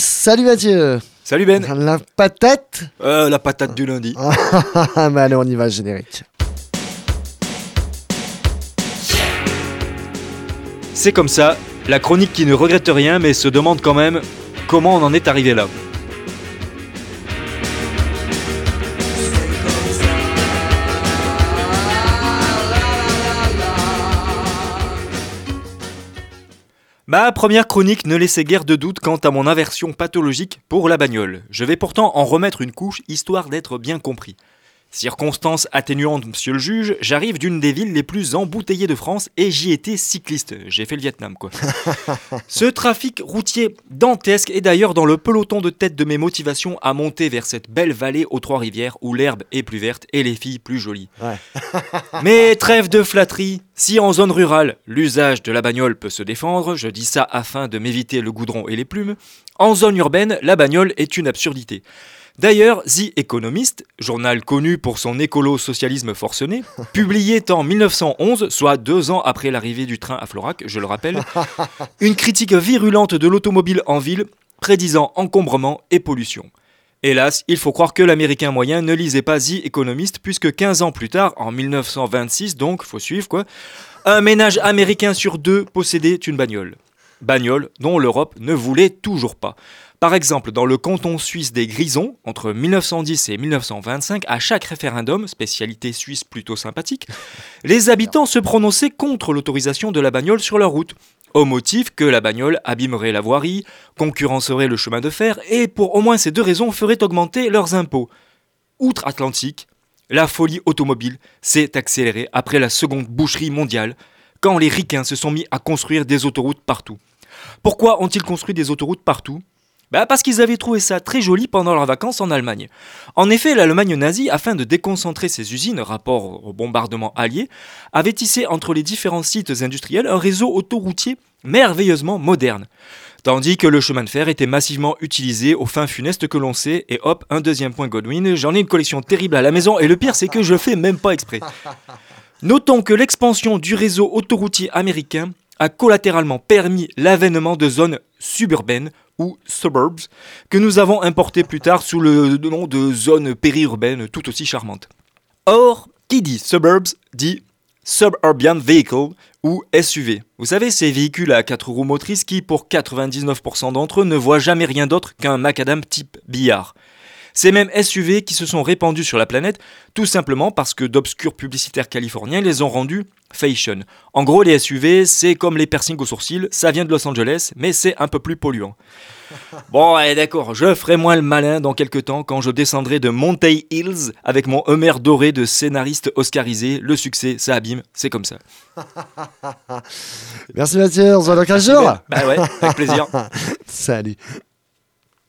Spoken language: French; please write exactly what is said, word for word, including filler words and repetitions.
Salut Mathieu. Salut Ben. La patate euh, La patate du lundi. Bah allez, on y va, générique. C'est comme ça, la chronique qui ne regrette rien mais se demande quand même comment on en est arrivé là. Ma première chronique ne laissait guère de doute quant à mon aversion pathologique pour la bagnole. Je vais pourtant en remettre une couche histoire d'être bien compris. Circonstance atténuante, monsieur le juge, j'arrive d'une des villes les plus embouteillées de France et j'y étais cycliste. J'ai fait le Vietnam, quoi. Ce trafic routier dantesque est d'ailleurs dans le peloton de tête de mes motivations à monter vers cette belle vallée aux Trois-Rivières où l'herbe est plus verte et les filles plus jolies. Ouais. Mais trêve de flatterie, si en zone rurale, l'usage de la bagnole peut se défendre, je dis ça afin de m'éviter le goudron et les plumes, en zone urbaine, la bagnole est une absurdité. D'ailleurs, The Economist, journal connu pour son écolo-socialisme forcené, publié en dix-neuf cent onze, soit deux ans après l'arrivée du train à Florac, je le rappelle, une critique virulente de l'automobile en ville, prédisant encombrement et pollution. Hélas, il faut croire que l'américain moyen ne lisait pas The Economist, puisque quinze ans plus tard, en dix-neuf cent vingt-six donc, faut suivre quoi, un ménage américain sur deux possédait une bagnole. Bagnole dont l'Europe ne voulait toujours pas. Par exemple, dans le canton suisse des Grisons, entre dix-neuf cent dix et dix-neuf cent vingt-cinq, à chaque référendum, spécialité suisse plutôt sympathique, les habitants se prononçaient contre l'autorisation de la bagnole sur leur route, au motif que la bagnole abîmerait la voirie, concurrencerait le chemin de fer et, pour au moins ces deux raisons, ferait augmenter leurs impôts. Outre-Atlantique, la folie automobile s'est accélérée après la seconde boucherie mondiale, quand les ricains se sont mis à construire des autoroutes partout. Pourquoi ont-ils construit des autoroutes partout ? Bah parce qu'ils avaient trouvé ça très joli pendant leurs vacances en Allemagne. En effet, l'Allemagne nazie, afin de déconcentrer ses usines, rapport au bombardement allié, avait tissé entre les différents sites industriels un réseau autoroutier merveilleusement moderne. Tandis que le chemin de fer était massivement utilisé aux fins funestes que l'on sait, et hop, un deuxième point Godwin, j'en ai une collection terrible à la maison, et le pire c'est que je fais même pas exprès. Notons que l'expansion du réseau autoroutier américain a collatéralement permis l'avènement de zones suburbaines ou suburbs que nous avons importées plus tard sous le nom de zones périurbaines tout aussi charmantes. Or, qui dit suburbs dit suburban vehicle ou S U V. Vous savez, ces véhicules à quatre roues motrices qui, pour quatre-vingt-dix-neuf pour cent d'entre eux, ne voient jamais rien d'autre qu'un macadam type billard. Ces mêmes S U V qui se sont répandus sur la planète, tout simplement parce que d'obscurs publicitaires californiens les ont rendus fashion. En gros, les S U V, c'est comme les piercings aux sourcils, ça vient de Los Angeles, mais c'est un peu plus polluant. Bon, allez, d'accord, je ferai moins le malin dans quelques temps quand je descendrai de Mountain Hills avec mon Hummer doré de scénariste oscarisé. Le succès, ça abîme, c'est comme ça. Merci Mathieu, on se voit dans quinze jours. Bah ouais, avec plaisir. Salut.